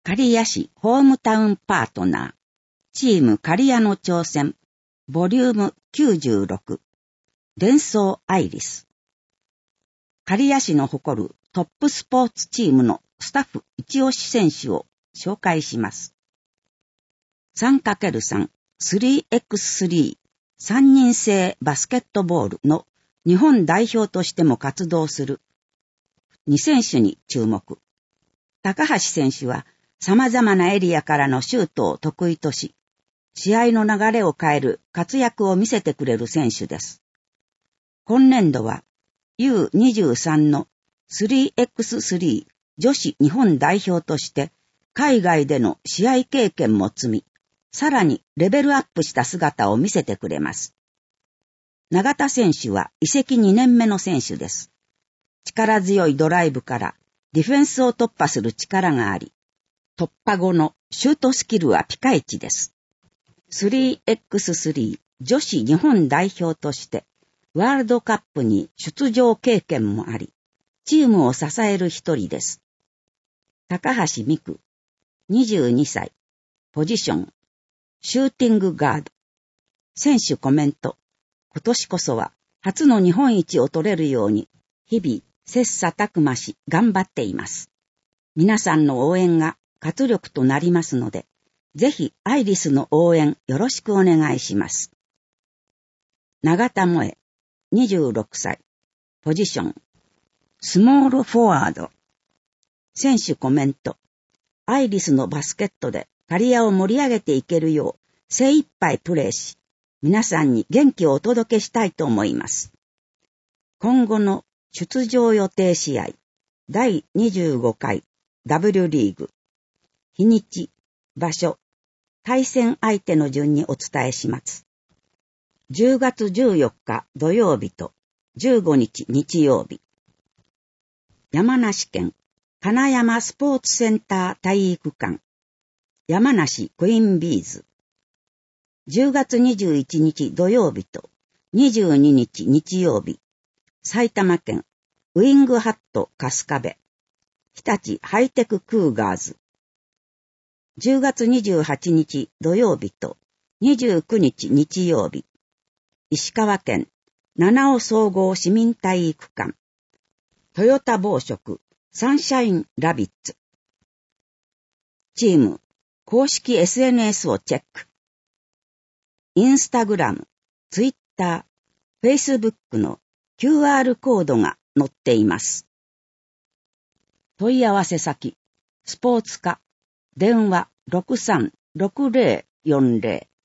刈谷市ホームタウンパートナー、チーム刈谷の挑戦、ボリューム96、伝送アイリス。刈谷市の誇るトップスポーツチームのスタッフ一押し選手を紹介します。3×3、3×3、3人制バスケットボールの日本代表としても活動する2選手に注目。高橋選手は様々なエリアからのシュートを得意とし、試合の流れを変える活躍を見せてくれる選手です。今年度は U23 の 3×3 女子日本代表として海外での試合経験も積み、さらにレベルアップした姿を見せてくれます。永田選手は移籍2年目の選手です。力強いドライブからディフェンスを突破する力があり、突破後のシュートスキルはピカイチです。3×3 女子日本代表としてワールドカップに出場経験もあり、チームを支える一人です。高橋美久、22歳、ポジション、シューティングガード。選手コメント、今年こそは初の日本一を取れるように、日々切磋琢磨し頑張っています。皆さんの応援が活力となりますので、ぜひアイリスの応援よろしくお願いします。永田萌、26歳、ポジション、スモールフォワード。選手コメント、アイリスのバスケットで刈谷を盛り上げていけるよう精一杯プレーし、皆さんに元気をお届けしたいと思います。今後の出場予定試合、第25回 W リーグ、日にち、場所、対戦相手の順にお伝えします。10月14日土曜日と15日日曜日。山梨県金山スポーツセンター体育館、山梨クイーンビーズ。10月21日土曜日と22日日曜日。埼玉県ウィングハット春日部、日立ハイテククーガーズ。10月28日土曜日と29日日曜日。石川県七尾総合市民体育館、トヨタ紡織サンシャインラビッツ。チーム公式 SNS をチェック。インスタグラム、ツイッター、フェイスブックの QR コードが載っています。問い合わせ先、スポーツ課、電話636040